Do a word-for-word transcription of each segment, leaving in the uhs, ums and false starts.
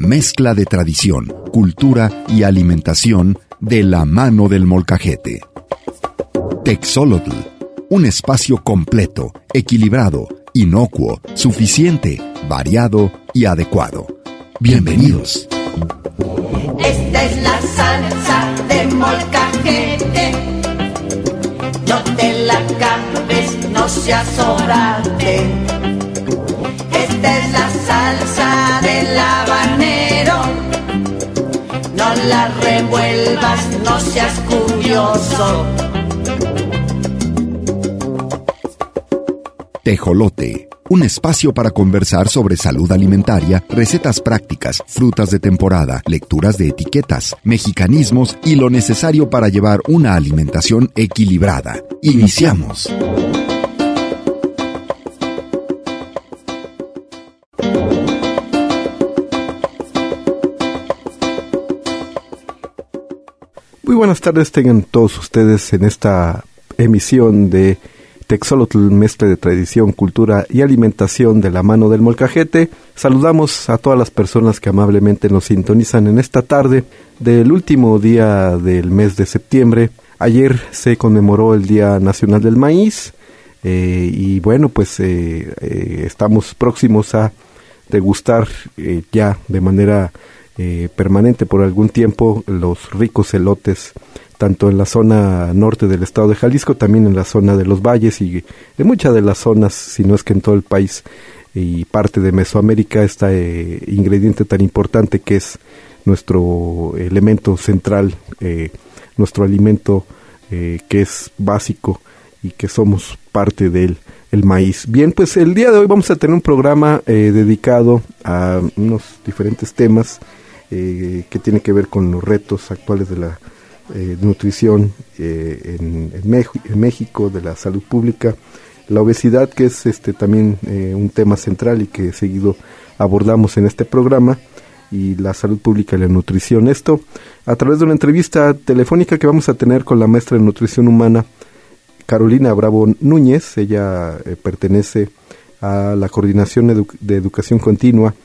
Mezcla de tradición, cultura y alimentación de la mano del molcajete. Texolotl, un espacio completo, equilibrado, inocuo, suficiente, variado y adecuado. Bienvenidos. Esta es la salsa de molcajete. No te la acabes, no seas orate. Esta es la salsa del habanero. No la revuelvas, no seas curioso. Tejolote, un espacio para conversar sobre salud alimentaria, recetas prácticas, frutas de temporada, lecturas de etiquetas, mexicanismos y lo necesario para llevar una alimentación equilibrada. Iniciamos. Muy buenas tardes tengan todos ustedes en esta emisión de Texolotl, mezcla de tradición, cultura y alimentación de la mano del molcajete. Saludamos a todas las personas que amablemente nos sintonizan en esta tarde del último día del mes de septiembre. Ayer se conmemoró el Día Nacional del Maíz eh, y bueno, pues eh, eh, estamos próximos a degustar eh, ya de manera eh, permanente por algún tiempo los ricos elotes, tanto en la zona norte del estado de Jalisco, también en la zona de los valles y de muchas de las zonas, si no es que en todo el país y parte de Mesoamérica, este eh, ingrediente tan importante que es nuestro elemento central, eh, nuestro alimento eh, que es básico y que somos parte del el maíz. Bien, pues el día de hoy vamos a tener un programa eh, dedicado a unos diferentes temas eh, que tiene que ver con los retos actuales de la Eh, de nutrición eh, en, en, Mejo, en México, de la salud pública, la obesidad, que es este también eh, un tema central y que seguido abordamos en este programa, y la salud pública y la nutrición. Esto a través de una entrevista telefónica que vamos a tener con la maestra de nutrición humana Carolina Bravo Núñez. Ella eh, pertenece a la Coordinación Edu- de Educación Continua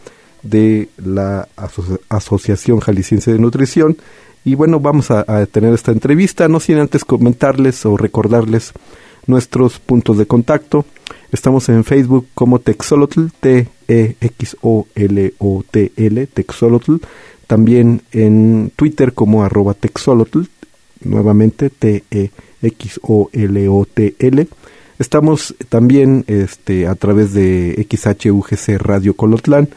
de la Aso- Asociación Jalisciense de Nutrición. Y bueno, vamos a, a tener esta entrevista, no sin antes comentarles o recordarles nuestros puntos de contacto. Estamos en Facebook como Texolotl, T E X O L O T L, Texolotl. También en Twitter como arroba Texolotl, nuevamente T E X O L O T L. Estamos también este, a través de X H U G C Radio Colotlán,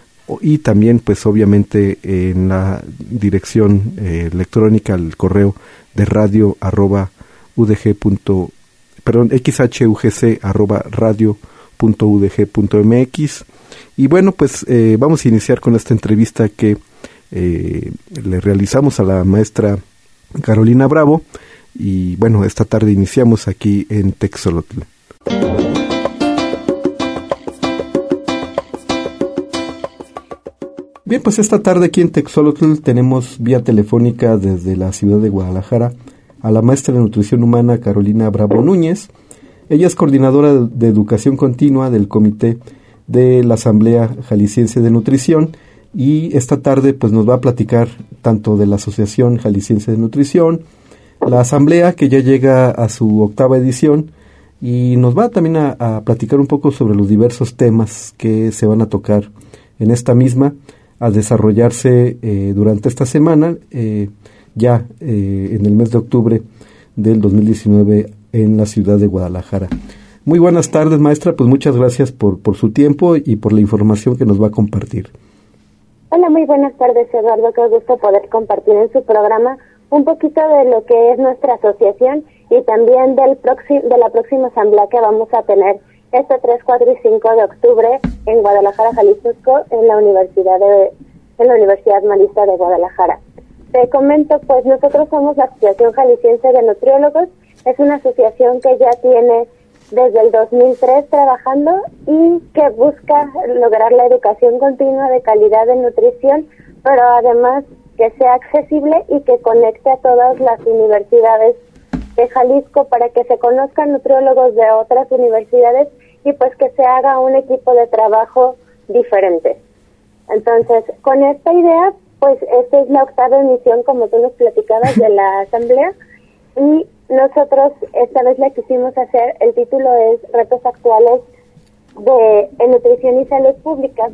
y también pues obviamente en la dirección eh, electrónica, el correo de radio arroba udg punto, perdón, xhugc arroba radio punto udg punto mx. Y bueno, pues eh, vamos a iniciar con esta entrevista que eh, le realizamos a la maestra Carolina Bravo, y bueno, esta tarde iniciamos aquí en Texolotl. Bien, pues esta tarde aquí en Texolotl tenemos vía telefónica desde la ciudad de Guadalajara a la maestra de nutrición humana Carolina Bravo Núñez. Ella es coordinadora de educación continua del comité de la Asamblea Jalisciense de Nutrición, y esta tarde pues nos va a platicar tanto de la Asociación Jalisciense de Nutrición, la asamblea que ya llega a su octava edición, y nos va también a, a platicar un poco sobre los diversos temas que se van a tocar en esta misma, a desarrollarse eh, durante esta semana, eh, ya eh, en el mes de octubre del dos mil diecinueve en la ciudad de Guadalajara. Muy buenas tardes, maestra, pues muchas gracias por, por su tiempo y por la información que nos va a compartir. Hola, muy buenas tardes, Eduardo, qué gusto poder compartir en su programa un poquito de lo que es nuestra asociación y también del proxi- de la próxima asamblea que vamos a tener este tres, cuatro y cinco de octubre en Guadalajara, Jalisco, en la Universidad de en la Universidad Marista de Guadalajara. Te comento, pues nosotros somos la Asociación Jalisciense de Nutriólogos. Es una asociación que ya tiene desde el dos mil tres trabajando y que busca lograr la educación continua de calidad en nutrición, pero además que sea accesible y que conecte a todas las universidades de Jalisco para que se conozcan nutriólogos de otras universidades y pues que se haga un equipo de trabajo diferente. Entonces, con esta idea, pues esta es la octava emisión, como tú nos platicabas, de la asamblea, y nosotros esta vez la quisimos hacer, el título es Retos Actuales de en Nutrición y Salud Pública,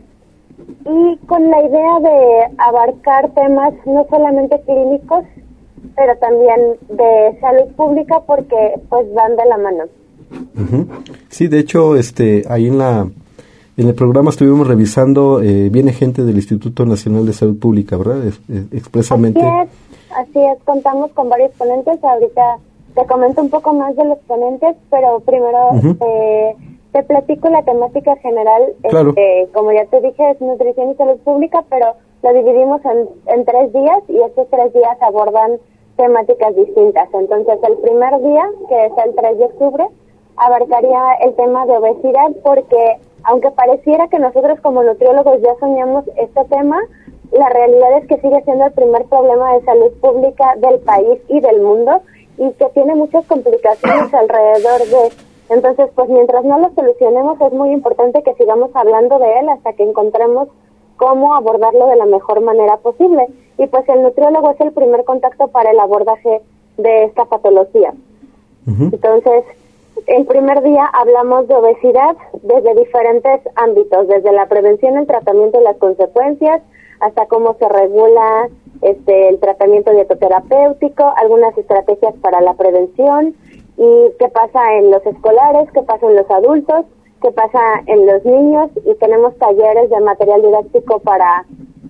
y con la idea de abarcar temas no solamente clínicos, pero también de salud pública, porque pues van de la mano. Uh-huh. Sí, de hecho, este, ahí en la en el programa estuvimos revisando, eh, viene gente del Instituto Nacional de Salud Pública, ¿verdad? Es, es, expresamente. Así es, así es, contamos con varios ponentes. Ahorita te comento un poco más de los ponentes, pero primero uh-huh. eh, te platico la temática general. Claro. Este, como ya te dije, es nutrición y salud pública, pero lo dividimos en, en tres días, y estos tres días abordan temáticas distintas. Entonces, el primer día, que es el tres de octubre, abarcaría el tema de obesidad, porque aunque pareciera que nosotros como nutriólogos ya soñamos este tema, la realidad es que sigue siendo el primer problema de salud pública del país y del mundo, y que tiene muchas complicaciones alrededor de. Entonces, pues mientras no lo solucionemos, es muy importante que sigamos hablando de él hasta que encontremos cómo abordarlo de la mejor manera posible. Y pues el nutriólogo es el primer contacto para el abordaje de esta patología. Uh-huh. Entonces, el primer día hablamos de obesidad desde diferentes ámbitos, desde la prevención, el tratamiento y las consecuencias, hasta cómo se regula este el tratamiento dietoterapéutico, algunas estrategias para la prevención, y qué pasa en los escolares, qué pasa en los adultos, qué pasa en los niños, y tenemos talleres de material didáctico para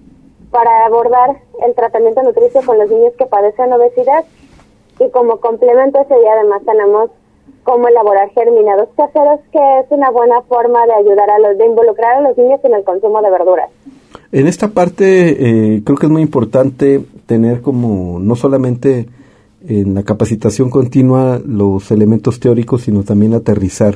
para abordar el tratamiento nutricio con los niños que padecen obesidad. Y como complemento ese día además tenemos cómo elaborar germinados caseros, que es una buena forma de ayudar a los, de involucrar a los niños en el consumo de verduras. En esta parte eh, creo que es muy importante tener como no solamente en la capacitación continua los elementos teóricos, sino también aterrizar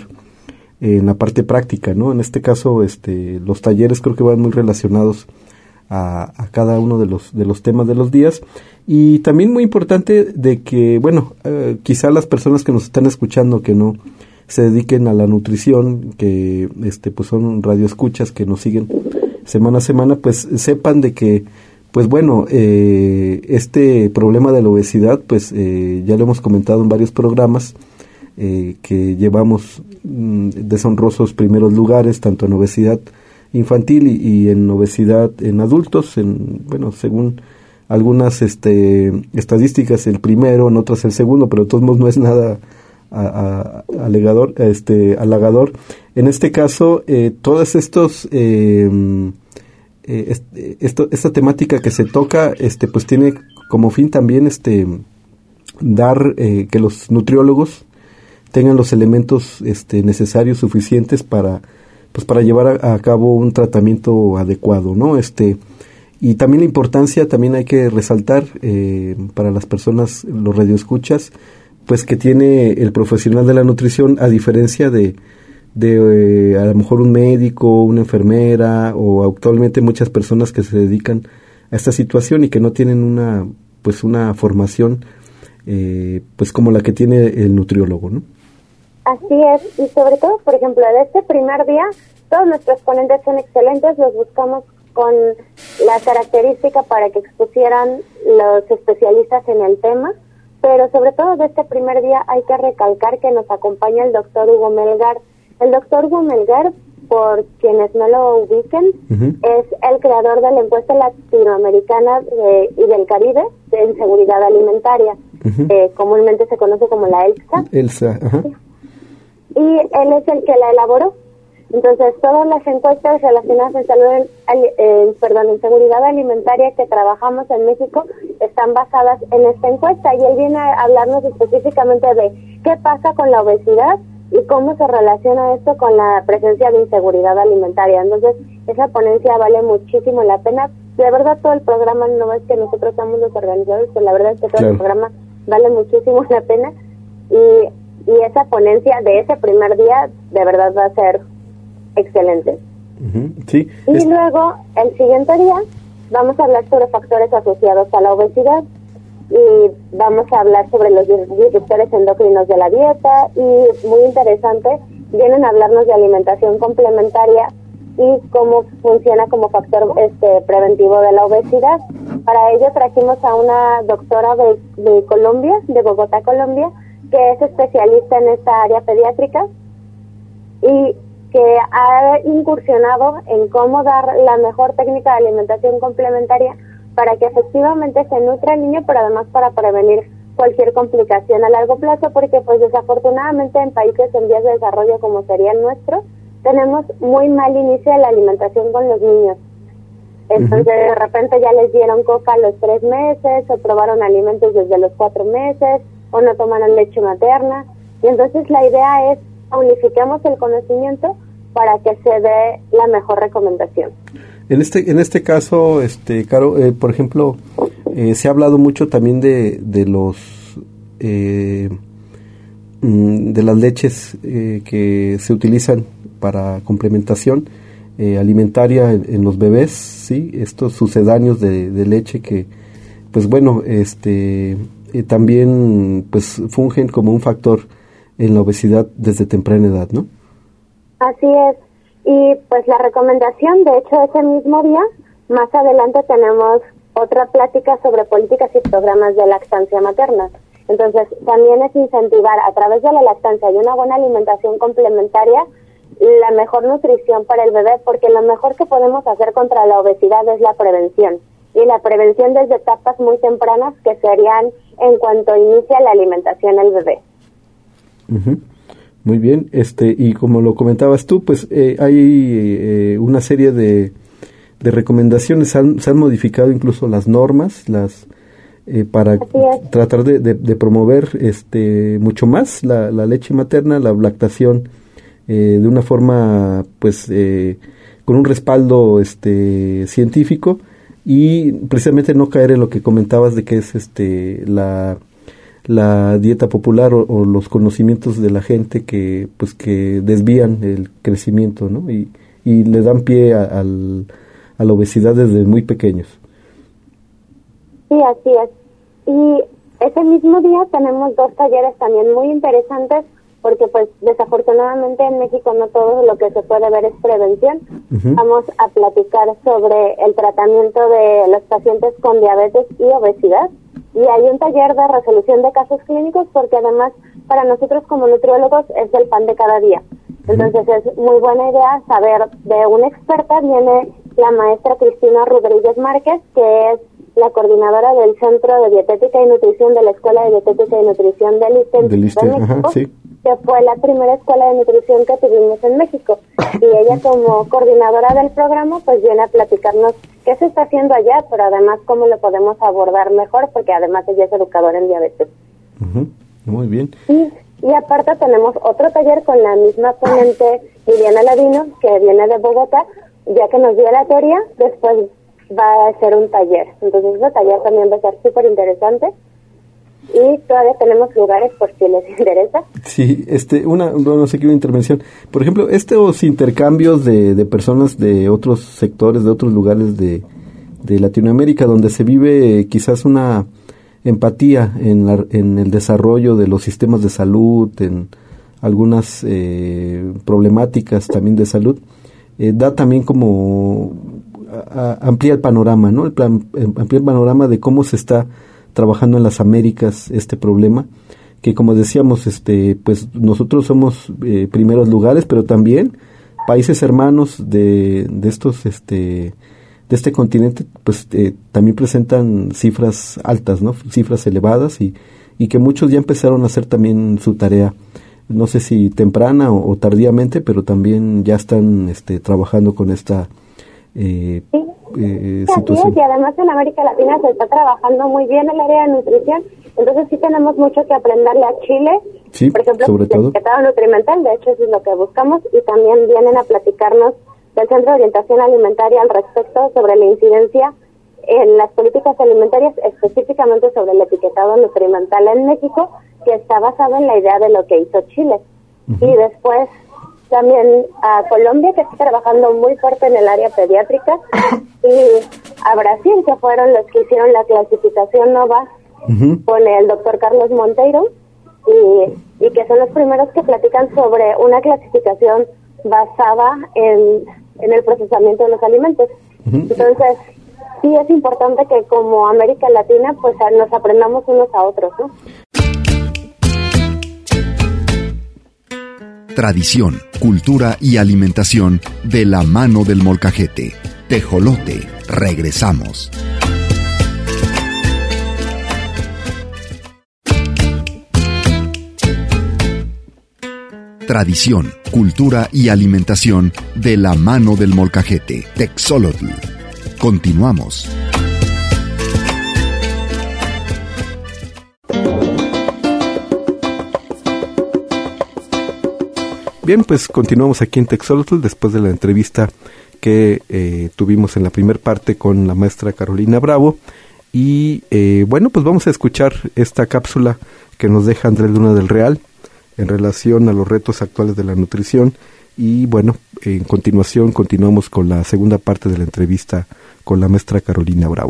en la parte práctica, ¿no? En este caso, este, los talleres creo que van muy relacionados a, a cada uno de los de los temas de los días, y también muy importante de que, bueno, eh, quizá las personas que nos están escuchando que no se dediquen a la nutrición, que este pues son radioescuchas que nos siguen semana a semana, pues sepan de que pues bueno, eh, este problema de la obesidad, pues eh, ya lo hemos comentado en varios programas, eh, que llevamos mm, deshonrosos primeros lugares, tanto en obesidad infantil y, y en obesidad en adultos, en bueno, según algunas este, estadísticas el primero, en otras el segundo, pero de todos modos no es nada a, a, alegador, este, halagador. En este caso, eh, todos estos... Eh, Eh, esto, esta temática que se toca, este, pues tiene como fin también este dar eh, que los nutriólogos tengan los elementos este, necesarios, suficientes para, pues para llevar a, a cabo un tratamiento adecuado, ¿no? Este, y también la importancia, también hay que resaltar eh, para las personas, los radioescuchas, pues que tiene el profesional de la nutrición, a diferencia de de eh, a lo mejor un médico, una enfermera, o actualmente muchas personas que se dedican a esta situación y que no tienen una pues una formación eh, pues como la que tiene el nutriólogo, ¿no? Así es, y sobre todo, por ejemplo, de este primer día, todos nuestros ponentes son excelentes, los buscamos con la característica para que expusieran los especialistas en el tema, pero sobre todo de este primer día hay que recalcar que nos acompaña el doctor Hugo Melgar. El doctor Hugo Melgar, por quienes no lo ubiquen, uh-huh. es el creador de la encuesta latinoamericana de, y del Caribe de seguridad alimentaria, uh-huh. eh, comúnmente se conoce como la ELSA. ELSA, ajá. Y él es el que la elaboró. Entonces, todas las encuestas relacionadas en salud, eh, perdón, en seguridad alimentaria que trabajamos en México están basadas en esta encuesta, y él viene a hablarnos específicamente de qué pasa con la obesidad y cómo se relaciona esto con la presencia de inseguridad alimentaria. Entonces, esa ponencia vale muchísimo la pena. De verdad, todo el programa, no es que nosotros somos los organizadores, pero la verdad es que todo claro. el programa vale muchísimo la pena. Y, y esa ponencia de ese primer día, de verdad va a ser excelente. Uh-huh. Sí, y es... luego, el siguiente día, vamos a hablar sobre factores asociados a la obesidad. Y vamos a hablar sobre los disruptores endocrinos de la dieta, y muy interesante, vienen a hablarnos de alimentación complementaria y cómo funciona como factor este preventivo de la obesidad. Para ello trajimos a una doctora de, de Colombia, de Bogotá, Colombia, que es especialista en esta área pediátrica y que ha incursionado en cómo dar la mejor técnica de alimentación complementaria para que efectivamente se nutra el niño, pero además para prevenir cualquier complicación a largo plazo, porque pues desafortunadamente en países en vías de desarrollo como sería el nuestro, tenemos muy mal inicio de la alimentación con los niños. Entonces uh-huh. de repente ya les dieron coca a los tres meses, o probaron alimentos desde los cuatro meses, o no tomaron leche materna, y entonces la idea es unifiquemos el conocimiento para que se dé la mejor recomendación. En este en este caso, este Caro, eh, por ejemplo, eh, se ha hablado mucho también de de los eh, de las leches eh, que se utilizan para complementación eh, alimentaria en, en los bebés, sí, estos sucedáneos de, de leche que, pues bueno, este eh, también pues fungen como un factor en la obesidad desde temprana edad, ¿no? Así es. Y pues la recomendación, de hecho, ese mismo día, más adelante tenemos otra plática sobre políticas y programas de lactancia materna. Entonces, también es incentivar a través de la lactancia y una buena alimentación complementaria la mejor nutrición para el bebé, porque lo mejor que podemos hacer contra la obesidad es la prevención. Y la prevención desde etapas muy tempranas, que serían en cuanto inicia la alimentación al bebé. Uh-huh. Muy bien, este y como lo comentabas tú, pues eh, hay eh, una serie de, de recomendaciones, se han, se han modificado incluso las normas, las eh, para tratar de, de, de promover este mucho más la, la leche materna, la lactación eh, de una forma, pues, eh, con un respaldo este científico y precisamente no caer en lo que comentabas de que es este la la dieta popular o, o los conocimientos de la gente que pues que desvían el crecimiento, ¿no? Y, y le dan pie a, al, a la obesidad desde muy pequeños. Sí, así es. Y ese mismo día tenemos dos talleres también muy interesantes, porque pues desafortunadamente en México no todo lo que se puede ver es prevención. Uh-huh. Vamos a platicar sobre el tratamiento de los pacientes con diabetes y obesidad. Y hay un taller de resolución de casos clínicos, porque además para nosotros como nutriólogos es el pan de cada día. Entonces es muy buena idea saber de una experta. Viene la maestra Cristina Rodríguez Márquez, que es la coordinadora del Centro de Dietética y Nutrición de la Escuela de Dietética y Nutrición del ISSSTE en México, ajá, sí. que fue la primera escuela de nutrición que tuvimos en México. Y ella como coordinadora del programa pues viene a platicarnos qué se está haciendo allá, pero además cómo lo podemos abordar mejor, porque además ella es educadora en diabetes. Uh-huh. Muy bien. Y, y aparte tenemos otro taller con la misma ponente Liliana Ladino, que viene de Bogotá, ya que nos dio la teoría, después va a ser un taller. Entonces ese taller también va a ser súper interesante. Y todavía tenemos lugares por si les interesa. Sí, este, una, no sé qué, una intervención. Por ejemplo, estos intercambios de, de personas de otros sectores, de otros lugares de, de Latinoamérica, donde se vive quizás una empatía en, la, en el desarrollo de los sistemas de salud, en algunas eh, problemáticas también de salud, eh, da también como a, a, amplía el panorama, ¿no? El plan, amplía el panorama de cómo se está trabajando en las Américas este problema, que como decíamos, este, pues nosotros somos eh, primeros lugares, pero también países hermanos de, de estos, este, de este continente, pues eh, también presentan cifras altas, ¿no? Cifras elevadas y, y que muchos ya empezaron a hacer también su tarea, no sé si temprana o, o tardíamente, pero también ya están, este, trabajando con esta eh, sí. Eh, sí, situación. Y además en América Latina se está trabajando muy bien el área de nutrición, entonces sí tenemos mucho que aprenderle a Chile, sí, por ejemplo, sobre todo. El etiquetado nutrimental, de hecho eso es lo que buscamos, y también vienen a platicarnos del Centro de Orientación Alimentaria al respecto sobre la incidencia en las políticas alimentarias, específicamente sobre el etiquetado nutrimental en México, que está basado en la idea de lo que hizo Chile. Uh-huh. Y después también a Colombia, que está trabajando muy fuerte en el área pediátrica, y a Brasil, que fueron los que hicieron la clasificación NOVA uh-huh. con el doctor Carlos Monteiro, y, y que son los primeros que platican sobre una clasificación basada en en el procesamiento de los alimentos. Uh-huh. Entonces, sí es importante que como América Latina, pues nos aprendamos unos a otros, ¿no? Tradición, cultura y alimentación de la mano del molcajete. Tejolote. Regresamos. Tradición, cultura y alimentación de la mano del molcajete. Texolotl. Continuamos. Bien, pues continuamos aquí en Texolotl después de la entrevista que eh, tuvimos en la primera parte con la maestra Carolina Bravo. Y eh, bueno, pues vamos a escuchar esta cápsula que nos deja Andrés Luna del Real en relación a los retos actuales de la nutrición. Y bueno, en continuación continuamos con la segunda parte de la entrevista con la maestra Carolina Bravo.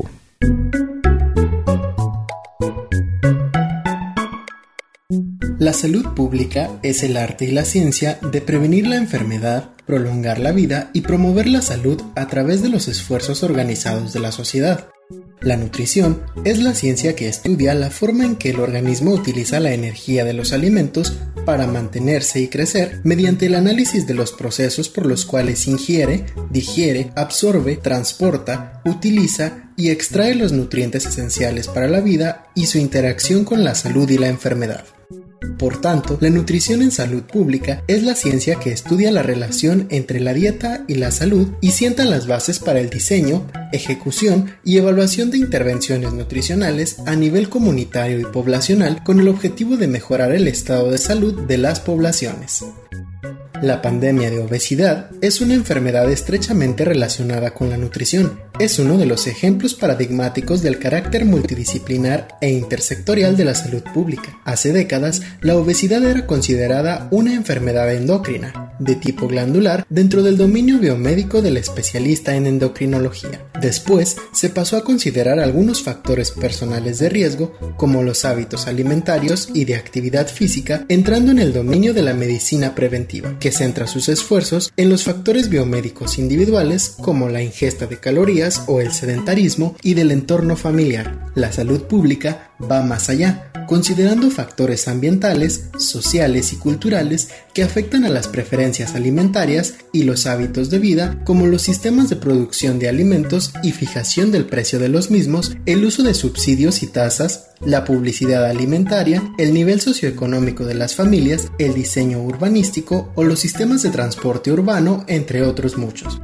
La salud pública es el arte y la ciencia de prevenir la enfermedad, prolongar la vida y promover la salud a través de los esfuerzos organizados de la sociedad. La nutrición es la ciencia que estudia la forma en que el organismo utiliza la energía de los alimentos para mantenerse y crecer mediante el análisis de los procesos por los cuales ingiere, digiere, absorbe, transporta, utiliza y extrae los nutrientes esenciales para la vida y su interacción con la salud y la enfermedad. Por tanto, la nutrición en salud pública es la ciencia que estudia la relación entre la dieta y la salud y sienta las bases para el diseño, ejecución y evaluación de intervenciones nutricionales a nivel comunitario y poblacional con el objetivo de mejorar el estado de salud de las poblaciones. La pandemia de obesidad es una enfermedad estrechamente relacionada con la nutrición. Es uno de los ejemplos paradigmáticos del carácter multidisciplinar e intersectorial de la salud pública. Hace décadas, la obesidad era considerada una enfermedad endocrina, de tipo glandular, dentro del dominio biomédico del especialista en endocrinología. Después, se pasó a considerar algunos factores personales de riesgo, como los hábitos alimentarios y de actividad física, entrando en el dominio de la medicina preventiva, que centra sus esfuerzos en los factores biomédicos individuales como la ingesta de calorías o el sedentarismo y del entorno familiar. La salud pública va más allá, considerando factores ambientales, sociales y culturales que afectan a las preferencias alimentarias y los hábitos de vida, como los sistemas de producción de alimentos y fijación del precio de los mismos, el uso de subsidios y tasas, la publicidad alimentaria, el nivel socioeconómico de las familias, el diseño urbanístico o los sistemas de transporte urbano, entre otros muchos.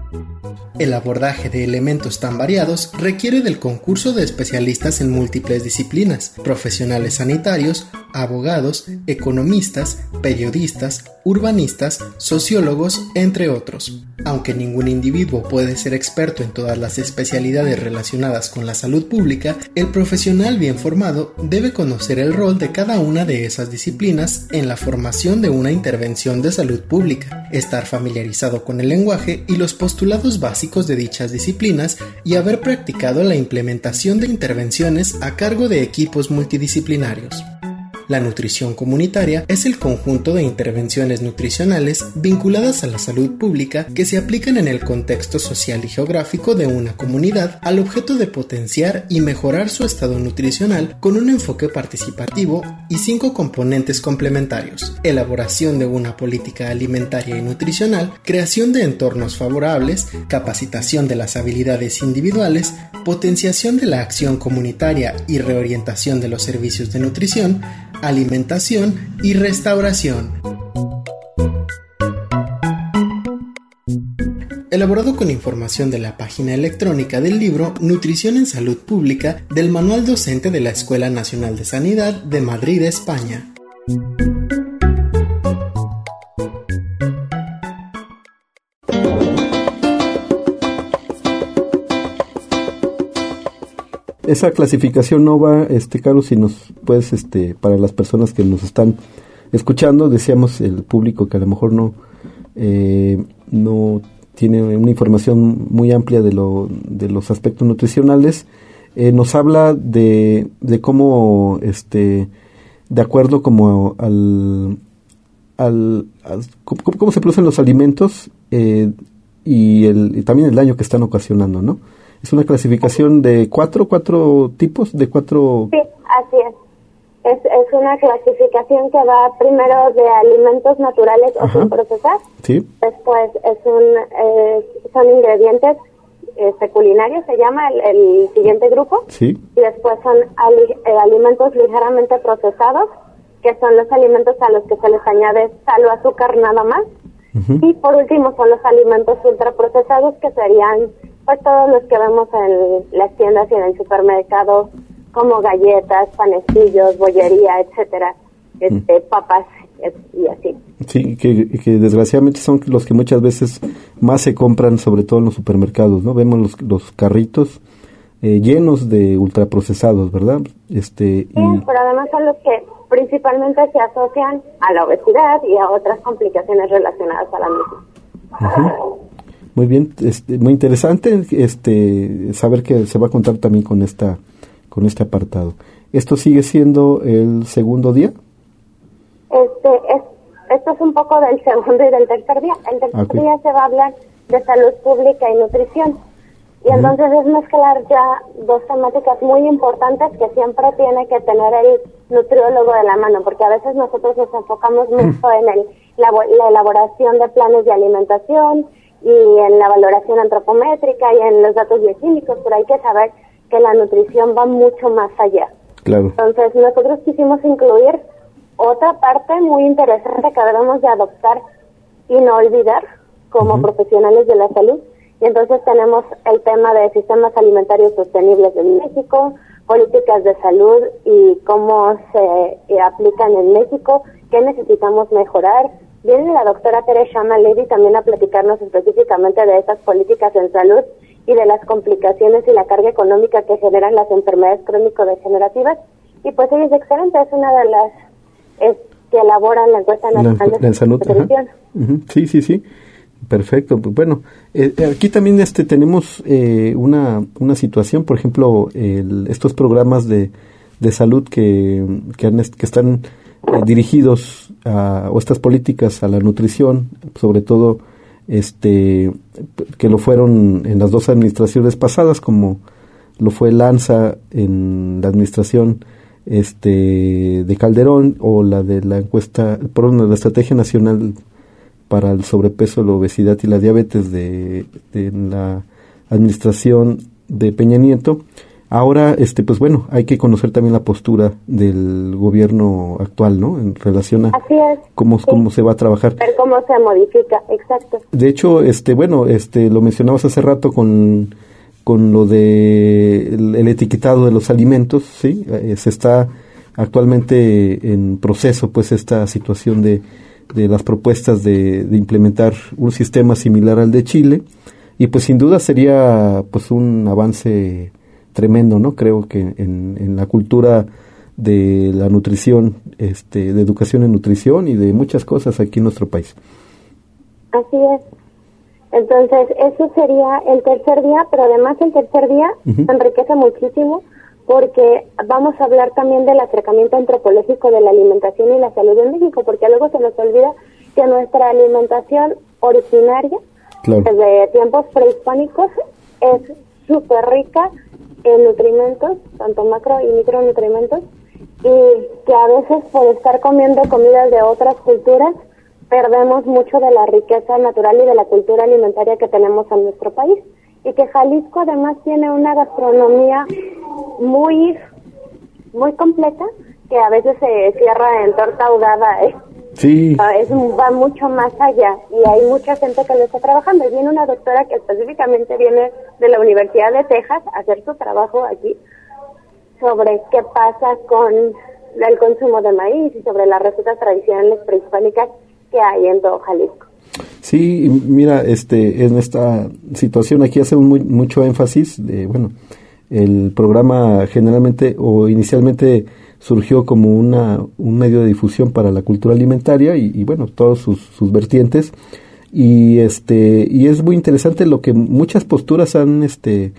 El abordaje de elementos tan variados requiere del concurso de especialistas en múltiples disciplinas, profesionales sanitarios, abogados, economistas, periodistas, urbanistas, sociólogos, entre otros. Aunque ningún individuo puede ser experto en todas las especialidades relacionadas con la salud pública, el profesional bien formado debe conocer el rol de cada una de esas disciplinas en la formación de una intervención de salud pública, estar familiarizado con el lenguaje y los postulados básicos de dichas disciplinas y haber practicado la implementación de intervenciones a cargo de equipos multidisciplinarios. La nutrición comunitaria es el conjunto de intervenciones nutricionales vinculadas a la salud pública que se aplican en el contexto social y geográfico de una comunidad al objeto de potenciar y mejorar su estado nutricional con un enfoque participativo y cinco componentes complementarios: elaboración de una política alimentaria y nutricional, creación de entornos favorables, capacitación de las habilidades individuales, potenciación de la acción comunitaria y reorientación de los servicios de nutrición, alimentación y restauración. Elaborado con información de la página electrónica del libro Nutrición en Salud Pública del Manual Docente de la Escuela Nacional de Sanidad de Madrid, España. Esa clasificación NOVA, este, Carlos, si nos puedes, este, para las personas que nos están escuchando, decíamos el público que a lo mejor no, eh, no tiene una información muy amplia de lo, de los aspectos nutricionales, eh, nos habla de, de cómo, este, de acuerdo como al, al, al cómo, cómo se producen los alimentos, eh, y, el, y también el daño que están ocasionando, ¿no? Es una clasificación de cuatro, cuatro tipos, de cuatro... Sí, así es. Es, es una clasificación que va primero de alimentos naturales o sin procesar. Sí. Después es un, eh, son ingredientes este, culinarios, se llama el, el siguiente grupo. Sí. Y después son ali, eh, alimentos ligeramente procesados, que son los alimentos a los que se les añade sal o azúcar nada más. Uh-huh. Y por último son los alimentos ultraprocesados, que serían pues todos los que vemos en las tiendas y en el supermercado, como galletas, panecillos, bollería, etcétera, este, uh-huh. papas y así. Sí, que, que desgraciadamente son los que muchas veces más se compran, sobre todo en los supermercados, ¿no? Vemos los, los carritos eh, llenos de ultraprocesados, ¿verdad? Este, sí, y... pero además son los que principalmente se asocian a la obesidad y a otras complicaciones relacionadas a la misma. Uh-huh. Muy bien, este, muy interesante este saber que se va a contar también con esta con este apartado. ¿Esto sigue siendo el segundo día? Este es esto es un poco del segundo y del tercer día. El tercer okay. día se va a hablar de salud pública y nutrición. Y uh-huh. entonces es mezclar ya dos temáticas muy importantes que siempre tiene que tener el nutriólogo de la mano, porque a veces nosotros nos enfocamos mucho en el, la, la elaboración de planes de alimentación y en la valoración antropométrica y en los datos bioquímicos, pero hay que saber que la nutrición va mucho más allá. Claro. Entonces nosotros quisimos incluir otra parte muy interesante que debemos de adoptar y no olvidar como uh-huh. profesionales de la salud. Y entonces tenemos el tema de sistemas alimentarios sostenibles en México, políticas de salud y cómo se eh, aplican en México, qué necesitamos mejorar. Viene la doctora Teresa Maledi también a platicarnos específicamente de estas políticas en salud y de las complicaciones y la carga económica que generan las enfermedades crónico-degenerativas. Y pues ella es excelente, es una de las es, que elaboran la encuesta nacional de salud. Uh-huh. Sí, sí, sí. Perfecto. Bueno, eh, aquí también este tenemos eh, una una situación, por ejemplo, el, estos programas de, de salud que que, han, que están eh, dirigidos a, o estas políticas a la nutrición, sobre todo este que lo fueron en las dos administraciones pasadas, como lo fue Lanza en la administración este de Calderón, o la de la encuesta, perdón, de la Estrategia Nacional para el Sobrepeso, la Obesidad y la Diabetes de, de la administración de Peña Nieto. Ahora, este, pues bueno, hay que conocer también la postura del gobierno actual, ¿no? En relación a Así es, cómo, sí. cómo se va a trabajar. Ver cómo se modifica, exacto. De hecho, este, bueno, este, lo mencionabas hace rato con, con lo de el, el etiquetado de los alimentos, ¿sí? Eh, se está actualmente en proceso, pues, esta situación de de las propuestas de, de implementar un sistema similar al de Chile, y pues sin duda sería pues un avance tremendo, ¿no? Creo que en, en la cultura de la nutrición, este, de educación en nutrición y de muchas cosas aquí en nuestro país. Así es. Entonces, eso sería el tercer día, pero además el tercer día uh-huh. se enriquece muchísimo, porque vamos a hablar también del acercamiento antropológico de la alimentación y la salud en México, porque luego se nos olvida que nuestra alimentación originaria, claro. desde tiempos prehispánicos, es súper rica en nutrimentos, tanto macro y micronutrimentos, y que a veces por estar comiendo comidas de otras culturas, perdemos mucho de la riqueza natural y de la cultura alimentaria que tenemos en nuestro país. Y que Jalisco además tiene una gastronomía muy muy completa, que a veces se cierra en torta ahogada, ¿eh? Sí. Es, va mucho más allá, y hay mucha gente que lo está trabajando. Y viene una doctora que específicamente viene de la Universidad de Texas a hacer su trabajo aquí sobre qué pasa con el consumo de maíz y sobre las recetas tradicionales prehispánicas que hay en todo Jalisco. Sí, mira, este, en esta situación aquí hacemos muy, mucho énfasis de, bueno, el programa generalmente o inicialmente surgió como una un medio de difusión para la cultura alimentaria y, y bueno, todos sus, sus vertientes, y este y es muy interesante lo que muchas posturas han este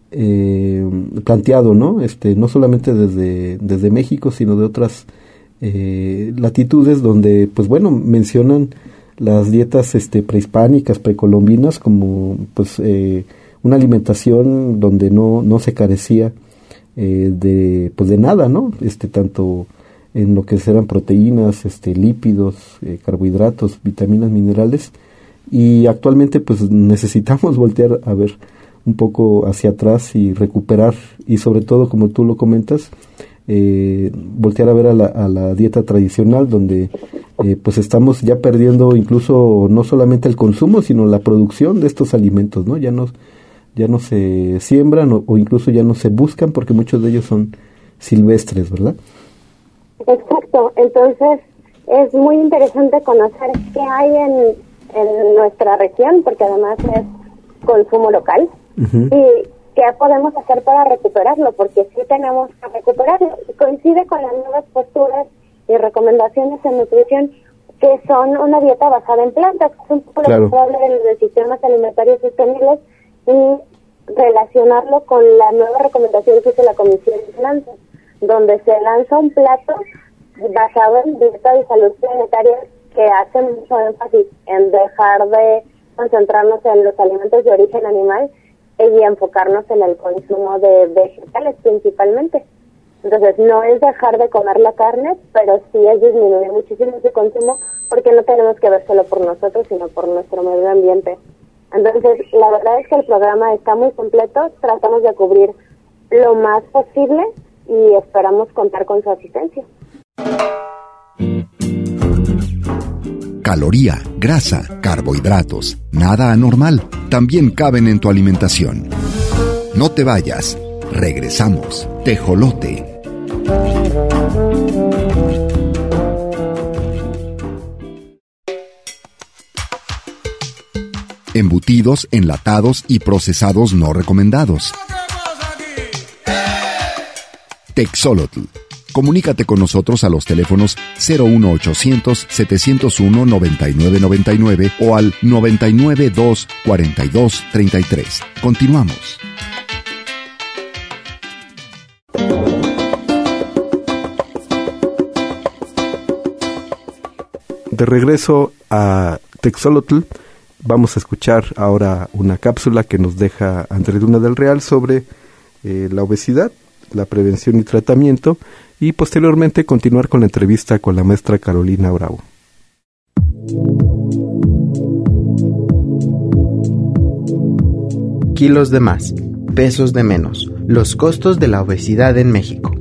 eh, planteado, ¿no? Este, no solamente desde desde México, sino de otras eh, latitudes, donde pues bueno, mencionan las dietas este, prehispánicas, precolombinas, como pues eh, una alimentación donde no, no se carecía eh, de pues de nada, ¿no? Este, tanto en lo que serán proteínas, este, lípidos, eh, carbohidratos, vitaminas, minerales, y actualmente pues necesitamos voltear a ver un poco hacia atrás y recuperar, y sobre todo, como tú lo comentas, eh, voltear a ver a la, a la dieta tradicional, donde eh, pues estamos ya perdiendo incluso no solamente el consumo, sino la producción de estos alimentos, ¿no? Ya no, ya no se siembran o, o incluso ya no se buscan, porque muchos de ellos son silvestres, ¿verdad? Exacto, entonces es muy interesante conocer qué hay en, en nuestra región, porque además es consumo local. Uh-huh. Y qué podemos hacer para recuperarlo, porque sí tenemos que recuperarlo. Y coincide con las nuevas posturas y recomendaciones en nutrición, que son una dieta basada en plantas, que es un poco claro. lo que se habla de los sistemas alimentarios sostenibles, y relacionarlo con la nueva recomendación que hizo la Comisión de Finanzas, donde se lanza un plato basado en dieta y salud planetaria, que hace mucho énfasis en dejar de concentrarnos en los alimentos de origen animal y enfocarnos en el consumo de vegetales principalmente. Entonces no es dejar de comer la carne, pero sí es disminuir muchísimo su consumo, porque no tenemos que ver solo por nosotros, sino por nuestro medio ambiente. Entonces la verdad es que el programa está muy completo, tratamos de cubrir lo más posible y esperamos contar con su asistencia. Caloría, grasa, carbohidratos, nada anormal, también caben en tu alimentación. No te vayas, regresamos. Tejolote. Embutidos, enlatados y procesados no recomendados. Texolotl. Comunícate con nosotros a los teléfonos cero uno ochocientos, setecientos uno, noventa y nueve noventa y nueve o al noventa y nueve, dos, cuarenta y dos, treinta y tres. Continuamos. De regreso a Texolotl, vamos a escuchar ahora una cápsula que nos deja Andrés Luna del Real sobre eh, la obesidad, la prevención y tratamiento, y posteriormente continuar con la entrevista con la maestra Carolina Bravo. Kilos de más, pesos de menos, los costos de la obesidad en México.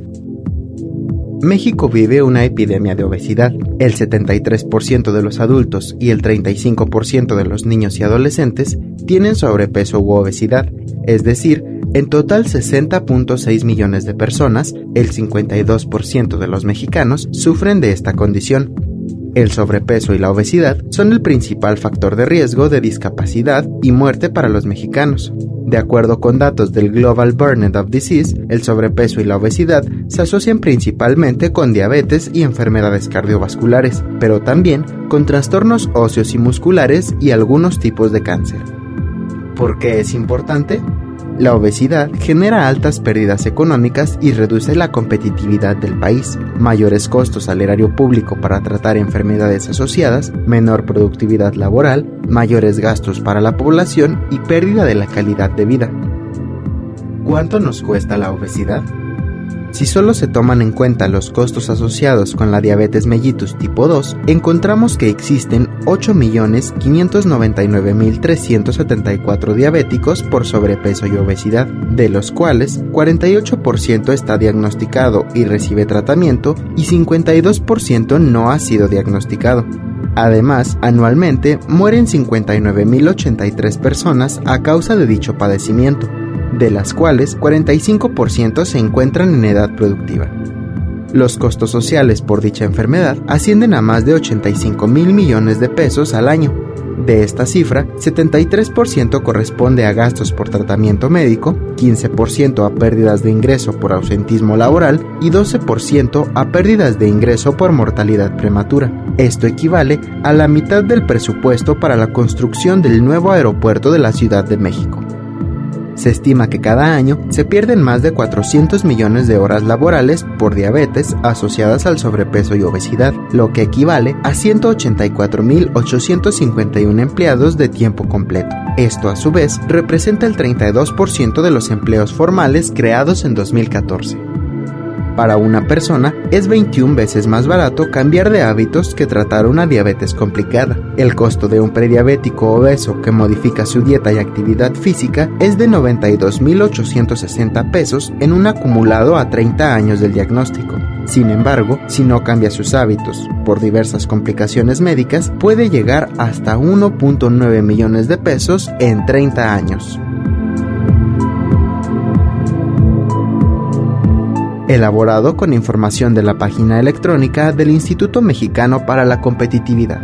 México vive una epidemia de obesidad. El setenta y tres por ciento de los adultos y el treinta y cinco por ciento de los niños y adolescentes tienen sobrepeso u obesidad, es decir, en total sesenta punto seis millones de personas, el cincuenta y dos por ciento de los mexicanos sufren de esta condición. El sobrepeso y la obesidad son el principal factor de riesgo de discapacidad y muerte para los mexicanos. De acuerdo con datos del Global Burden of Disease, el sobrepeso y la obesidad se asocian principalmente con diabetes y enfermedades cardiovasculares, pero también con trastornos óseos y musculares y algunos tipos de cáncer. ¿Por qué es importante? La obesidad genera altas pérdidas económicas y reduce la competitividad del país, mayores costos al erario público para tratar enfermedades asociadas, menor productividad laboral, mayores gastos para la población y pérdida de la calidad de vida. ¿Cuánto nos cuesta la obesidad? Si solo se toman en cuenta los costos asociados con la diabetes mellitus tipo dos, encontramos que existen ocho millones quinientos noventa y nueve mil trescientos setenta y cuatro diabéticos por sobrepeso y obesidad, de los cuales cuarenta y ocho por ciento está diagnosticado y recibe tratamiento y cincuenta y dos por ciento no ha sido diagnosticado. Además, anualmente mueren cincuenta y nueve mil ochenta y tres personas a causa de dicho padecimiento, de las cuales cuarenta y cinco por ciento se encuentran en edad productiva. Los costos sociales por dicha enfermedad ascienden a más de ochenta y cinco mil millones de pesos al año. De esta cifra, setenta y tres por ciento corresponde a gastos por tratamiento médico, quince por ciento a pérdidas de ingreso por ausentismo laboral y doce por ciento a pérdidas de ingreso por mortalidad prematura. Esto equivale a la mitad del presupuesto para la construcción del nuevo aeropuerto de la Ciudad de México. Se estima que cada año se pierden más de cuatrocientos millones de horas laborales por diabetes asociadas al sobrepeso y obesidad, lo que equivale a ciento ochenta y cuatro mil ochocientos cincuenta y uno empleados de tiempo completo. Esto, a su vez, representa el treinta y dos por ciento de los empleos formales creados en dos mil catorce. Para una persona, es veintiuna veces más barato cambiar de hábitos que tratar una diabetes complicada. El costo de un prediabético obeso que modifica su dieta y actividad física es de noventa y dos mil ochocientos sesenta pesos en un acumulado a treinta años del diagnóstico. Sin embargo, si no cambia sus hábitos por diversas complicaciones médicas, puede llegar hasta uno punto nueve millones de pesos en treinta años. Elaborado con información de la página electrónica del Instituto Mexicano para la Competitividad.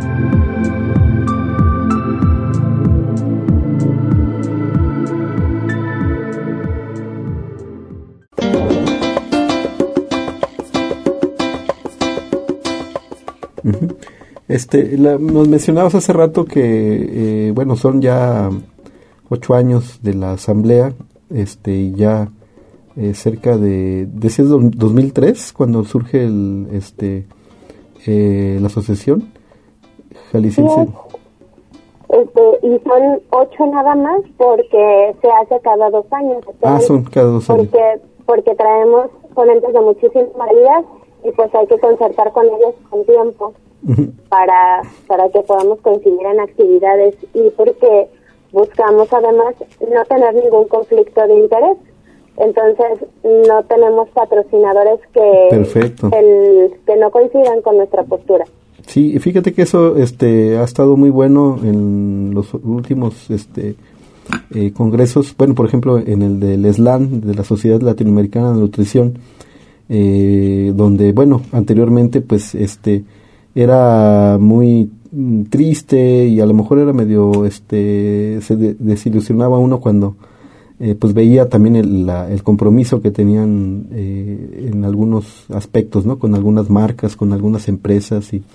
Este, la, nos mencionabas hace rato que, eh, bueno, son ya ocho años de la asamblea, este, y ya Eh, cerca de, decías dos mil tres, cuando surge el, este, eh, la asociación jalisciense. Sí, este, y son ocho nada más porque se hace cada dos años. Ah, son cada dos años. Porque, porque traemos ponentes de muchísimas áreas y pues hay que concertar con ellos con tiempo uh-huh. para, para que podamos coincidir en actividades y porque buscamos además no tener ningún conflicto de interés. Entonces no tenemos patrocinadores que Perfecto. El, que no coincidan con nuestra postura. Sí, fíjate que eso este ha estado muy bueno en los últimos este eh, congresos, bueno, por ejemplo, en el del SLAN, de la Sociedad Latinoamericana de Nutrición, eh, donde, bueno, anteriormente pues este era muy triste y a lo mejor era medio este se de, desilusionaba uno cuando Eh, pues veía también el, la, el compromiso que tenían eh, en algunos aspectos, ¿no? Con algunas marcas, con algunas empresas y,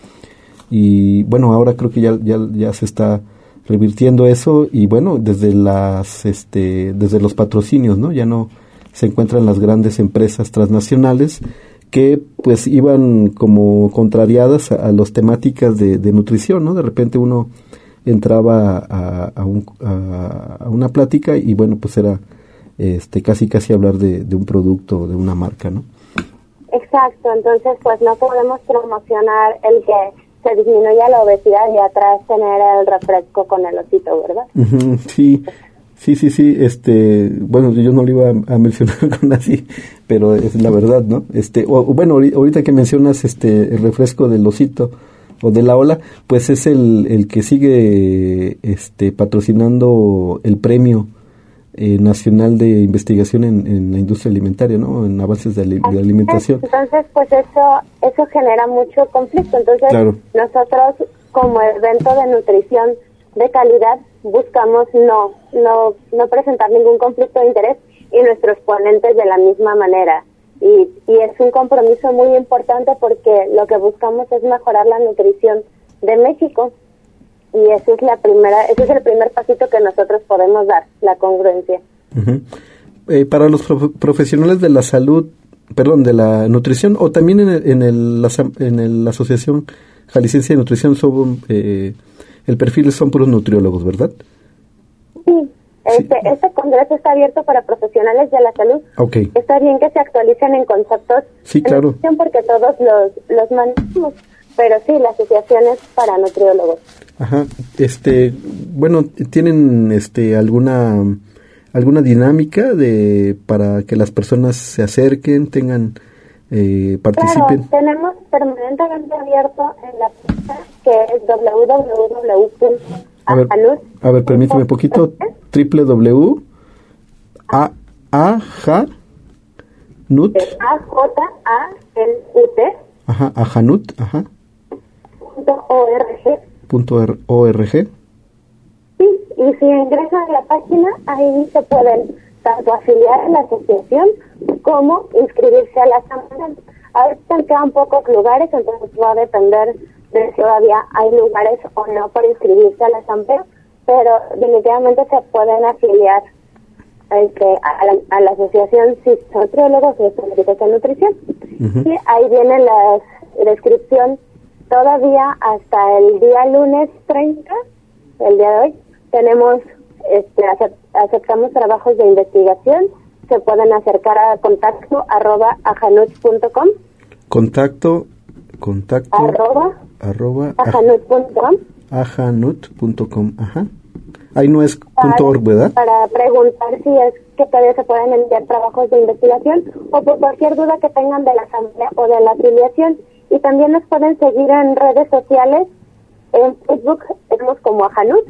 y bueno, ahora creo que ya, ya, ya se está revirtiendo eso y bueno, desde las, este, desde los patrocinios, ¿no? Ya no se encuentran las grandes empresas transnacionales que pues iban como contrariadas a, a las temáticas de, de nutrición, ¿no? De repente uno entraba a, a, un, a, a una plática y bueno, pues era este casi casi hablar de, de un producto, de una marca, ¿no? Exacto, entonces pues no podemos promocionar el que se disminuya la obesidad y atrás tener el refresco con el osito, ¿verdad? Uh-huh, sí, sí, sí, sí, este, bueno, yo no lo iba a, a mencionar con así, pero es la verdad, ¿no? Este, o, bueno, ahorita que mencionas este el refresco del osito, o de la ola, pues es el, el que sigue este patrocinando el premio eh, nacional de investigación en, en la industria alimentaria, ¿no? En avances de, de alimentación. Entonces, pues eso eso genera mucho conflicto. Entonces, claro. Nosotros como evento de nutrición de calidad buscamos no no no presentar ningún conflicto de interés y nuestros ponentes de la misma manera. Y, y es un compromiso muy importante porque lo que buscamos es mejorar la nutrición de México y esa es la primera, ese es el primer pasito que nosotros podemos dar, la congruencia. Uh-huh. Eh, para los prof- profesionales de la salud, perdón, de la nutrición o también en el, en el, la, en el, la Asociación Jalisciense de Nutrición son, eh, el perfil son puros nutriólogos, ¿verdad? Sí. Este, sí. este congreso está abierto para profesionales de la salud. Okay. Está bien que se actualicen en conceptos sí, de claro. nutrición porque todos los, los manejamos, pero sí, la asociación es para nutriólogos. Ajá, este, bueno, ¿tienen este alguna alguna dinámica de para que las personas se acerquen, tengan, eh, participen? Claro, tenemos permanentemente abierto en la página que es doble u doble u doble u punto A ver, a ver, permíteme un poquito. w w w punto a j nut a j a n u t ajá, ajanut, ajá. punto org. Punto org. Sí, y si ingresan a la página, ahí se pueden tanto afiliar a la asociación como inscribirse a la asamblea. Ahorita quedan pocos lugares, entonces va a depender de si todavía hay lugares o no para inscribirse a la asamblea, pero definitivamente se pueden afiliar este, a, la, a la asociación C I S Nutriólogos y Especialistas en Nutrición. Uh-huh. Y ahí viene la descripción. Todavía hasta el día lunes treinta, el día de hoy, tenemos, este, aceptamos trabajos de investigación. Se pueden acercar a contacto arroba ajanut punto com. Contacto, contacto arroba, arroba ajanut punto com. ajanut punto com, ajá. Ahí no es punto .org, ¿verdad? Para preguntar si es que todavía se pueden enviar trabajos de investigación o por cualquier duda que tengan de la asamblea o de la afiliación. Y también nos pueden seguir en redes sociales. En Facebook estamos como Ajanut.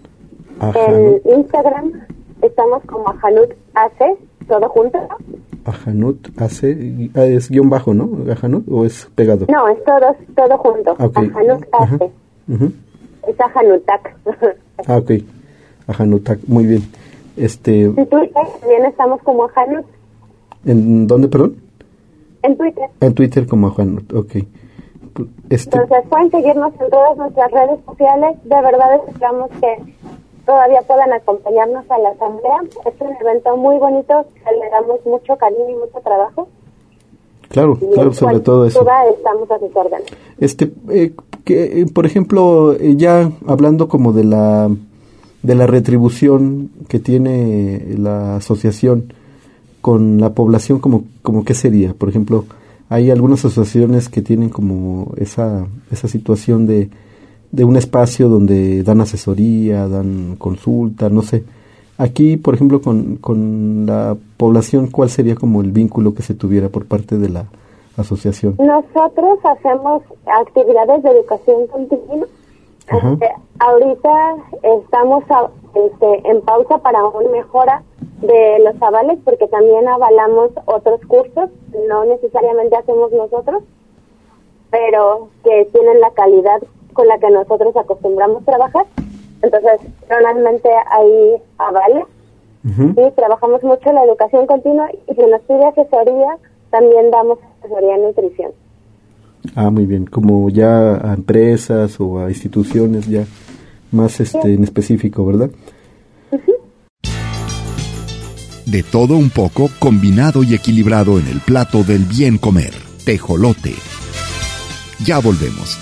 En Instagram estamos como Ajanut A C, todo junto. Ajanut A C, es guión bajo, ¿no? Ajanut, ¿o es pegado? No, es todo, todo junto. Okay. Ajanut A C. Uh-huh. Es Ajanutac. Ah, ok. Ajanutac, muy bien. Este... En Twitter también estamos como Ajanut. ¿En dónde, perdón? En Twitter. En Twitter como Ajanut, ok. Este... Entonces pueden seguirnos en todas nuestras redes sociales. De verdad esperamos que todavía puedan acompañarnos a la asamblea. Es un evento muy bonito, que le damos mucho cariño y mucho trabajo. Claro, y claro, sobre todo eso. Estamos a sus órdenes. Este, eh, que, eh, por ejemplo, eh, ya hablando como de la de la retribución que tiene la asociación con la población, como como qué sería. Por ejemplo, hay algunas asociaciones que tienen como esa esa situación de de un espacio donde dan asesoría, dan consulta, no sé. Aquí, por ejemplo, con, con la población, ¿cuál sería como el vínculo que se tuviera por parte de la asociación? Nosotros hacemos actividades de educación continua. Este, ahorita estamos a, este, en pausa para una mejora de los avales, porque también avalamos otros cursos, no necesariamente hacemos nosotros, pero que tienen la calidad con la que nosotros acostumbramos trabajar. Entonces, normalmente hay avales. Uh-huh. Y trabajamos mucho en la educación continua, y si nos pide asesoría, también damos asesoría en nutrición. Ah, muy bien, como ya a empresas o a instituciones ya más este sí. en específico, ¿verdad? Uh-huh. De todo un poco, combinado y equilibrado en el plato del bien comer. Tejolote. Ya volvemos.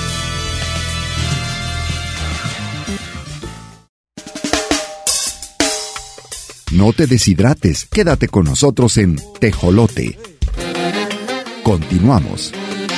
No te deshidrates, quédate con nosotros en Tejolote. Continuamos.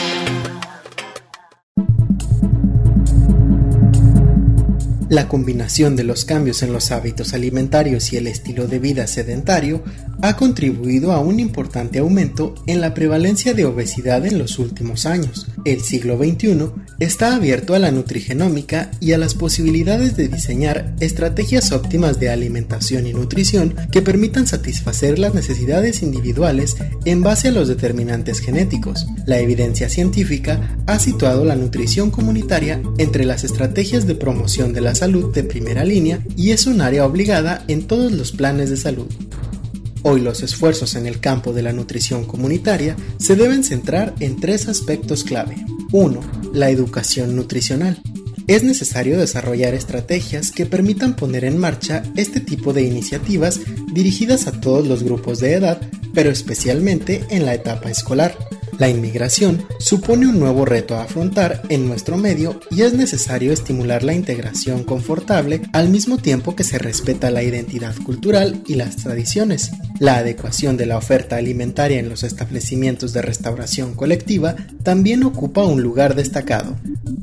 La combinación de los cambios en los hábitos alimentarios y el estilo de vida sedentario ha contribuido a un importante aumento en la prevalencia de obesidad en los últimos años. El siglo veintiuno está abierto a la nutrigenómica y a las posibilidades de diseñar estrategias óptimas de alimentación y nutrición que permitan satisfacer las necesidades individuales en base a los determinantes genéticos. La evidencia científica ha situado la nutrición comunitaria entre las estrategias de promoción de la salud de primera línea y es un área obligada en todos los planes de salud. Hoy los esfuerzos en el campo de la nutrición comunitaria se deben centrar en tres aspectos clave. uno. La educación nutricional. Es necesario desarrollar estrategias que permitan poner en marcha este tipo de iniciativas dirigidas a todos los grupos de edad, pero especialmente en la etapa escolar. La inmigración supone un nuevo reto a afrontar en nuestro medio y es necesario estimular la integración confortable al mismo tiempo que se respeta la identidad cultural y las tradiciones. La adecuación de la oferta alimentaria en los establecimientos de restauración colectiva también ocupa un lugar destacado.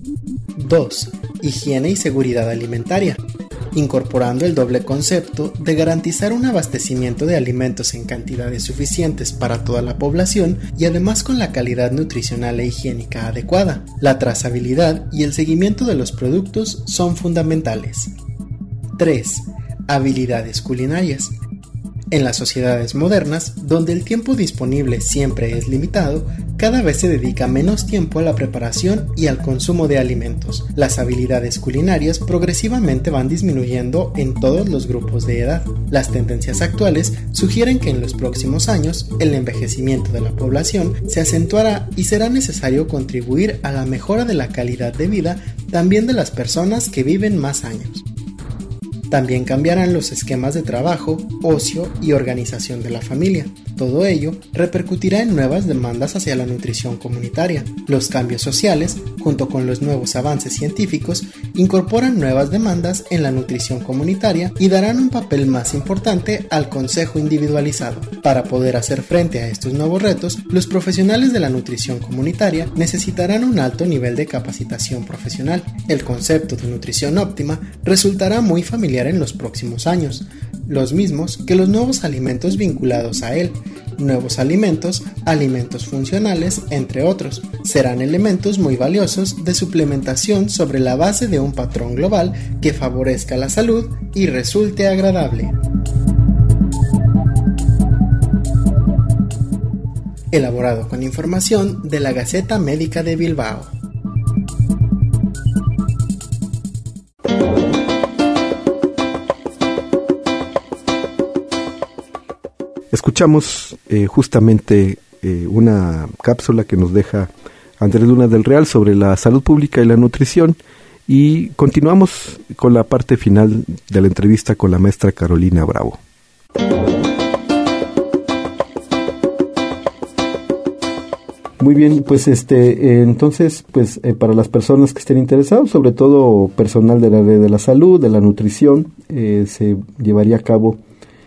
dos. Higiene y seguridad alimentaria. Incorporando el doble concepto de garantizar un abastecimiento de alimentos en cantidades suficientes para toda la población y además con la calidad nutricional e higiénica adecuada. La trazabilidad y el seguimiento de los productos son fundamentales. tres. Habilidades culinarias. En las sociedades modernas, donde el tiempo disponible siempre es limitado, cada vez se dedica menos tiempo a la preparación y al consumo de alimentos. Las habilidades culinarias progresivamente van disminuyendo en todos los grupos de edad. Las tendencias actuales sugieren que en los próximos años el envejecimiento de la población se acentuará y será necesario contribuir a la mejora de la calidad de vida también de las personas que viven más años. También cambiarán los esquemas de trabajo, ocio y organización de la familia. Todo ello repercutirá en nuevas demandas hacia la nutrición comunitaria. Los cambios sociales, junto con los nuevos avances científicos, incorporan nuevas demandas en la nutrición comunitaria y darán un papel más importante al consejo individualizado. Para poder hacer frente a estos nuevos retos, los profesionales de la nutrición comunitaria necesitarán un alto nivel de capacitación profesional. El concepto de nutrición óptima resultará muy familiar en los próximos años, los mismos que los nuevos alimentos vinculados a él. Nuevos alimentos, alimentos funcionales, entre otros, serán elementos muy valiosos de suplementación sobre la base de un patrón global que favorezca la salud y resulte agradable. Elaborado con información de la Gaceta Médica de Bilbao. Escuchamos eh, justamente eh, una cápsula que nos deja Andrés Luna del Real sobre la salud pública y la nutrición, y continuamos con la parte final de la entrevista con la maestra Carolina Bravo. Muy bien, pues este, eh, entonces, pues eh, para las personas que estén interesadas, sobre todo personal del área de la salud, de la nutrición, eh, se llevaría a cabo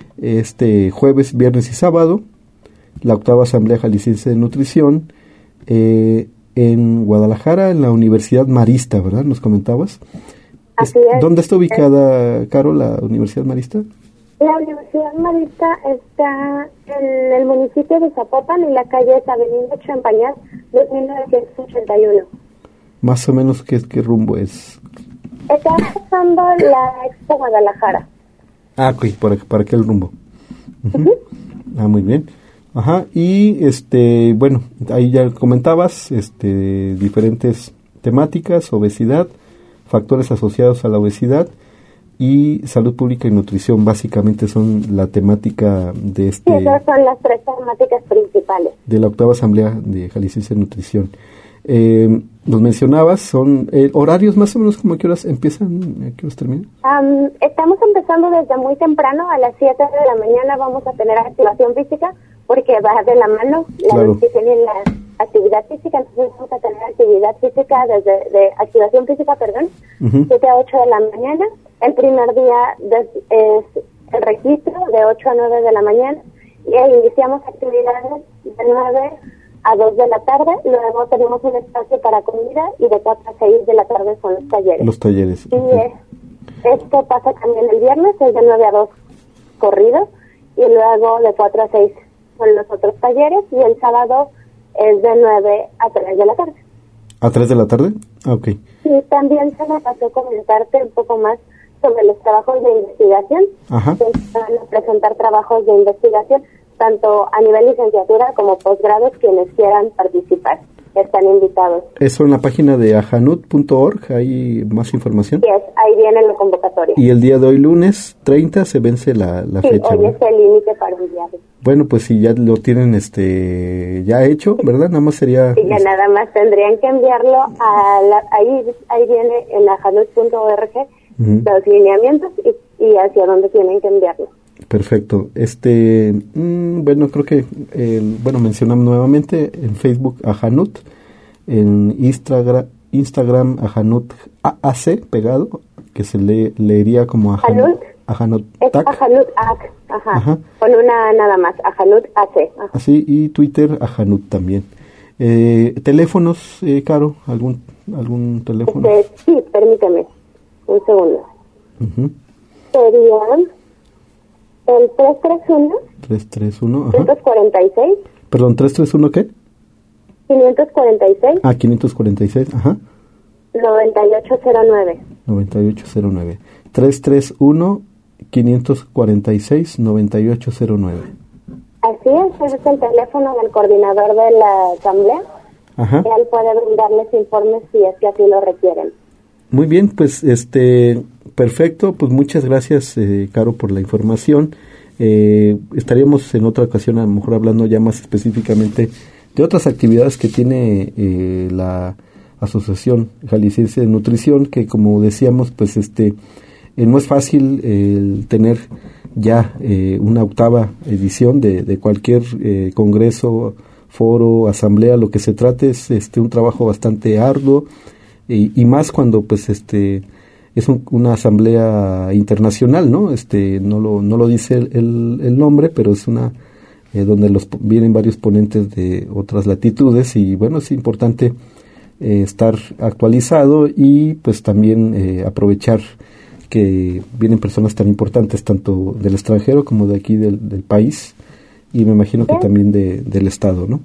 este jueves, viernes y sábado la octava Asamblea Jalisciense de Nutrición eh, en Guadalajara, en la Universidad Marista, ¿verdad? Nos comentabas. Así es. ¿Dónde está ubicada, Caro, la Universidad Marista? La Universidad Marista está en el municipio de Zapopan, en la calle Avenida Champañat, de mil novecientos ochenta y uno. Más o menos, ¿qué, qué rumbo es? Está pasando la Expo Guadalajara. Ah, ok, para, para aquel rumbo. Uh-huh. Uh-huh. Ah, muy bien. Ajá, y este, bueno, ahí ya comentabas este, diferentes temáticas: obesidad, factores asociados a la obesidad y salud pública y nutrición. Básicamente son la temática de este... Sí, esas son las tres temáticas principales. De la octava Asamblea de Jalisciense de Nutrición. Eh, nos mencionabas, son eh, horarios más o menos, ¿como a qué horas empiezan, a qué horas terminan? Um, estamos empezando desde muy temprano, a las siete de la mañana vamos a tener activación física, porque va de la mano la claro. nutrición y la actividad física, entonces vamos a tener actividad física desde, de activación física, perdón, uh-huh. siete a ocho de la mañana. El primer día des, es el registro de ocho a nueve de la mañana, y iniciamos actividades de nueve a dos de la tarde, luego tenemos un espacio para comida y de cuatro a seis de la tarde son los talleres. Los talleres. Y okay. es, esto pasa también el viernes, es de nueve a dos corridos, y luego de cuatro a seis son los otros talleres, y el sábado es de nueve a tres de la tarde. ¿A tres de la tarde? Ah, ok. Y también se me pasó comentarte un poco más sobre los trabajos de investigación. Ajá. Se van a presentar trabajos de investigación tanto a nivel licenciatura como posgrados. Quienes quieran participar están invitados. ¿Eso en la página de ajanut punto org hay más información? Sí, es, ahí viene la convocatoria. Y el día de hoy, lunes treinta, se vence la, la sí, fecha. Sí, hoy ¿verdad? Es el límite para enviarlo. Bueno, pues si ya lo tienen este ya hecho, ¿verdad? Nada más sería... Sí, ya este... nada más tendrían que enviarlo a la, ahí ahí viene en ajanut punto org uh-huh. los lineamientos y, y hacia dónde tienen que enviarlo. Perfecto. Este, mmm, bueno, creo que, eh, bueno, mencionamos nuevamente en Facebook Ajanut, en Instagram, Instagram Ajanut A A C, pegado, que se le, leería como Ajanut. Ajanut es Ajanut A C, ajá, ajá, con una nada más, Ajanut A C. Ajá. Así, y Twitter Ajanut también. Eh, ¿Teléfonos, eh, Caro? ¿Algún, algún teléfono? Este, sí, permíteme, un segundo. Uh-huh. Serían... el tres tres uno. tres tres uno, ajá. quinientos cuarenta y seis. Perdón, ¿tres tres uno qué? quinientos cuarenta y seis. Ah, quinientos cuarenta y seis, ajá. noventa y ocho cero nueve. noventa y ocho cero nueve. tres tres uno, quinientos cuarenta y seis, noventa y ocho cero nueve. Así es, ese es el teléfono del coordinador de la asamblea. Ajá. Él puede brindarles informes si es que así lo requieren. Muy bien, pues este... perfecto, pues muchas gracias, eh, Caro, por la información. Eh, estaríamos en otra ocasión a lo mejor hablando ya más específicamente de otras actividades que tiene eh, la Asociación Jalisciense de Nutrición, que como decíamos, pues este eh, no es fácil eh, el tener ya eh, una octava edición de, de cualquier eh, congreso, foro, asamblea, lo que se trate es este un trabajo bastante arduo y, y más cuando pues este es un, una asamblea internacional, ¿no? Este no lo no lo dice el, el, el nombre, pero es una eh, donde los vienen varios ponentes de otras latitudes y bueno, es importante eh, estar actualizado y pues también eh, aprovechar que vienen personas tan importantes tanto del extranjero como de aquí del, del país y me imagino que también de, del estado, ¿no?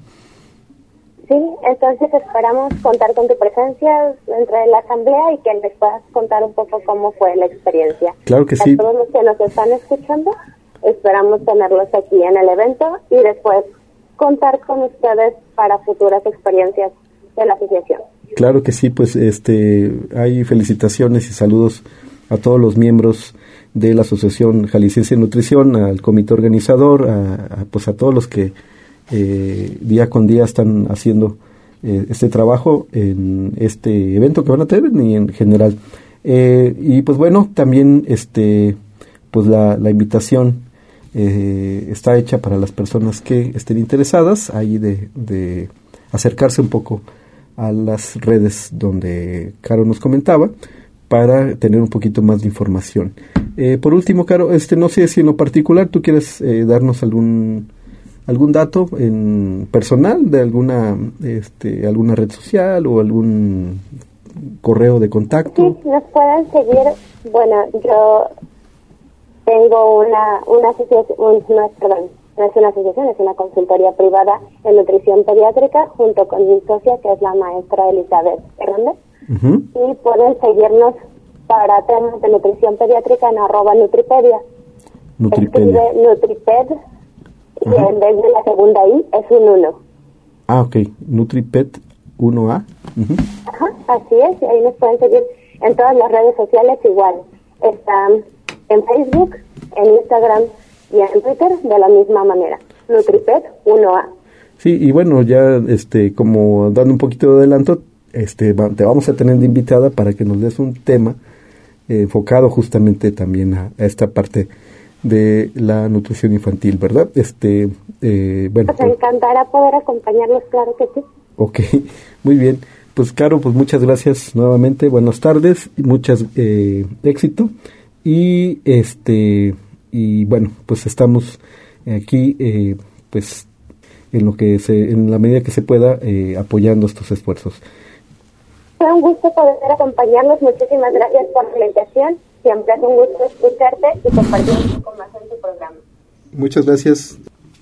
Sí, entonces esperamos contar con tu presencia dentro de la asamblea y que les puedas contar un poco cómo fue la experiencia. Claro que a sí. A todos los que nos están escuchando, esperamos tenerlos aquí en el evento y después contar con ustedes para futuras experiencias de la asociación. Claro que sí, pues este hay felicitaciones y saludos a todos los miembros de la Asociación Jalisciense de Nutrición, al comité organizador, a, a, pues a todos los que eh, día con día están haciendo eh, este trabajo en este evento que van a tener y en general. Eh, y pues bueno, también este pues la, la invitación eh, está hecha para las personas que estén interesadas ahí de, de acercarse un poco a las redes donde Caro nos comentaba, para tener un poquito más de información. Eh, por último, Caro, este, no sé si en lo particular tú quieres eh, darnos algún algún dato en personal de alguna este, alguna red social o algún correo de contacto. Sí, nos pueden seguir. Bueno, yo tengo una una asociación, un, no, perdón, no es una asociación, es una consultoría privada en nutrición pediátrica junto con mi socia, que es la maestra Elizabeth Hernández. Uh-huh. Y pueden seguirnos para temas de nutrición pediátrica en arroba Nutripedia. Nutripedia. Escribe Nutriped y uh-huh. en vez de la segunda I es un uno. Ah, ok. Nutriped uno A. Uh-huh. Ajá, así es. Y ahí nos pueden seguir en todas las redes sociales igual. Están en Facebook, en Instagram y en Twitter de la misma manera. Nutriped uno A. Sí, y bueno, ya este como dando un poquito de adelanto, Este, te vamos a tener de invitada para que nos des un tema eh, enfocado justamente también a, a esta parte de la nutrición infantil, ¿verdad? Este, eh, bueno. Nos encantará poder acompañarlos, claro que sí. Ok, muy bien. Pues Caro, pues muchas gracias nuevamente, buenas tardes y muchas eh, éxito y este y bueno, pues estamos aquí eh, pues en lo que se, en la medida que se pueda eh, apoyando estos esfuerzos. Fue un gusto poder acompañarnos. Muchísimas gracias por la invitación. Siempre es un gusto escucharte y compartir un poco más en tu programa. Muchas gracias.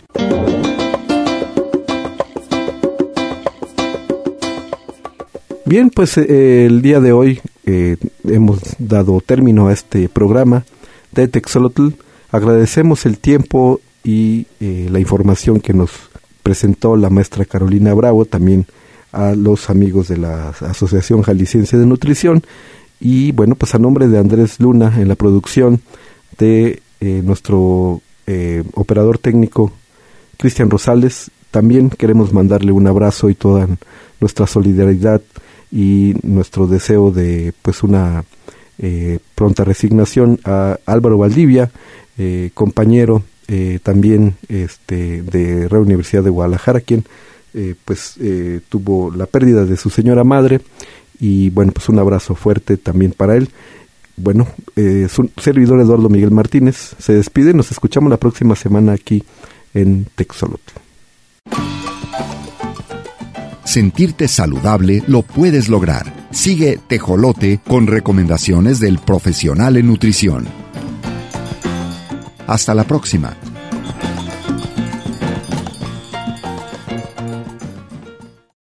Bien, pues eh, el día de hoy eh, hemos dado término a este programa de Texolotl. Agradecemos el tiempo y eh, la información que nos presentó la maestra Carolina Bravo, también a los amigos de la Asociación Jalisciense de Nutrición y bueno, pues a nombre de Andrés Luna en la producción, de eh, nuestro eh, operador técnico Cristian Rosales, también queremos mandarle un abrazo y toda nuestra solidaridad y nuestro deseo de pues una eh, pronta resignación a Álvaro Valdivia, eh, compañero eh, también este de la Universidad de Guadalajara, quien Eh, pues eh, tuvo la pérdida de su señora madre y bueno, pues un abrazo fuerte también para él. Bueno, eh, su servidor Eduardo Miguel Martínez se despide, nos escuchamos la próxima semana aquí en Texolotl. Sentirte saludable lo puedes lograr. Sigue Tejolote con recomendaciones del profesional en nutrición. Hasta la próxima.